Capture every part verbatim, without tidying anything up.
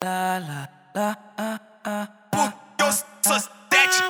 lá, lá, lá, ah, ah, Porque eu sou sete.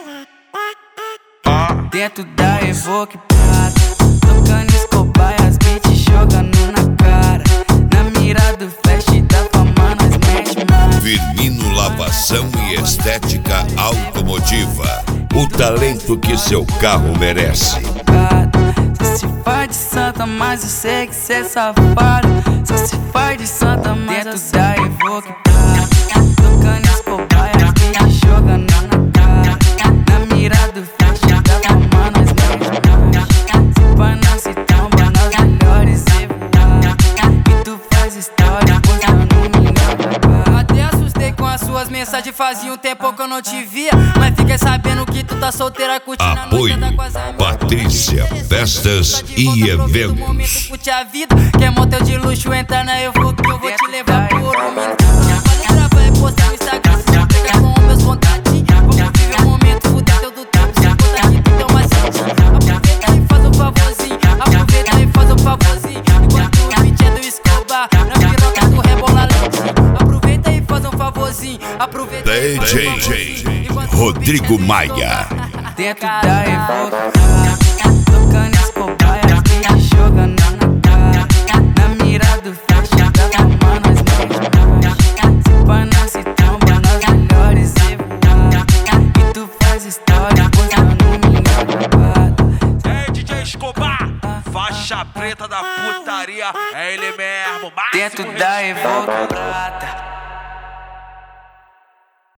dentro da Evoque Prata, tocando Escobar e as beats jogando na cara. Na mira do flash da fama nós mete mais. Firmino Lavação e Estética Automotiva. O talento que seu carro merece. Só se faz de santa, mas eu sei que cê é safado. Só se faz de santa, mas dentro da Evoque Prata, tocando Escobar e as beats jogando na cara. Na mira do flash da fama nós mete mais. Se pra não se tromba, nós melhores evoar. E tu faz história postando minha. Até assustei com as suas mensagens, fazia um tempo que eu não te via. Mas fiquei sabendo que tu tá solteira, curtindo a noite, Apoio tá com as amigas. Patrícia Festas e Eventos. Curte a vida, quer motel de luxo, entra na Evoque que eu vou te levar por um minuto. Pode gravar e postar no Instagram, se já pega com meus contatinhos. Vamos viver um momento, fuder teu do tempo, se conta aqui tu tem uma sete. Aproveita e faz um favorzinho, aproveita e faz um favorzinho. Enquanto o beat é do Escobar, na piroca tu rebola lentinho. Aproveita e faz um favorzinho, aproveita e faz um D J Rodrigo Maia. Dentro da Evoque Prata, tocando Escobar e as beats jogando na cara. Na mira do flash da fama nós mete mais. Se pra não se tromba, nós melhores evoar. E tu faz história postando minha babada. É D J Escobar, faixa preta da putaria. É ele mesmo, máximo Dentro da respeito. Evoque Prata.